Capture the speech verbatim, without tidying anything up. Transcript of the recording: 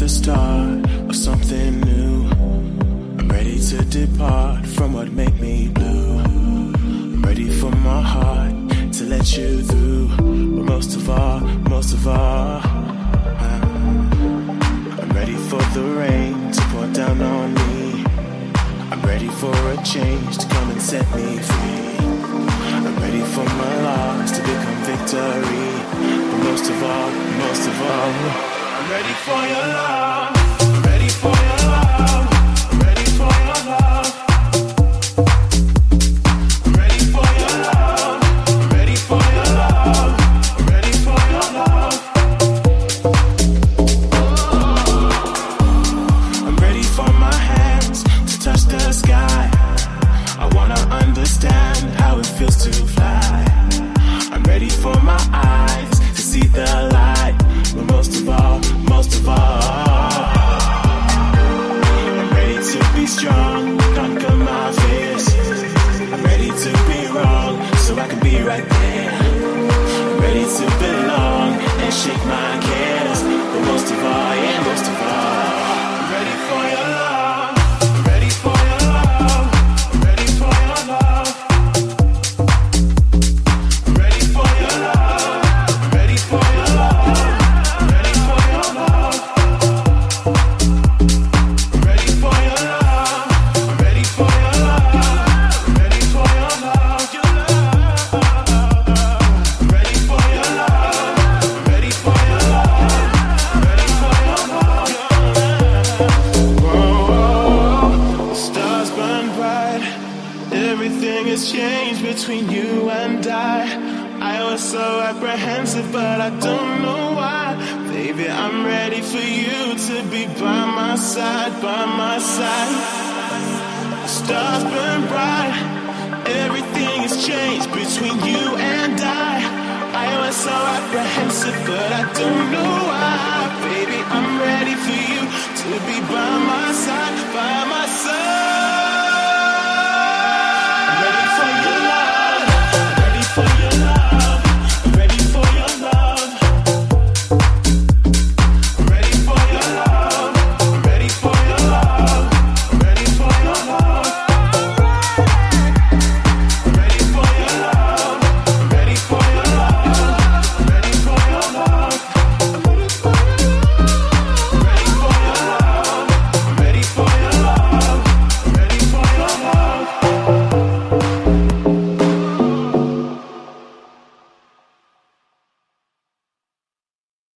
the start of something new. I'm ready to depart from what made me blue. I'm ready for my heart to let you through. But most of all, most of all, I'm ready for the rain to pour down on me. I'm ready for a change to come and set me free. I'm ready for my loss to become victory. But most of all, most of all, I'm ready for your love. I'm ready for your love. I'm ready for your love. I'm ready for your love. I'm ready for your love. I'm ready for your love. I'm ready for my hands to touch the sky. I wanna understand how it feels to fly. I'm ready for my eyes to see the light. But most of all, most of all, I'm ready to be strong, conquer my fears. I'm ready to be wrong, so I can be right there. I'm ready to belong and shake my cares. But most of all, yeah, most of all, I'm ready for your love. I'm ready for your love. I'm ready for your love. I'm ready for your love. I'm ready for your love. I'm ready for your love. I'm ready for your love. I'm ready for your love. I'm ready for your love. Your love. I'm ready for your love. I'm ready for your love. I'm ready for your love. Whoa, the stars burn bright. Everything has changed between you and I. I was so apprehensive, but I don't know why. Baby, I'm ready for you to be by my side, by my side. The stars burn bright. Everything has changed between you and I. I was so apprehensive, but I don't know why. Baby, I'm ready for you to be by my side, by my side.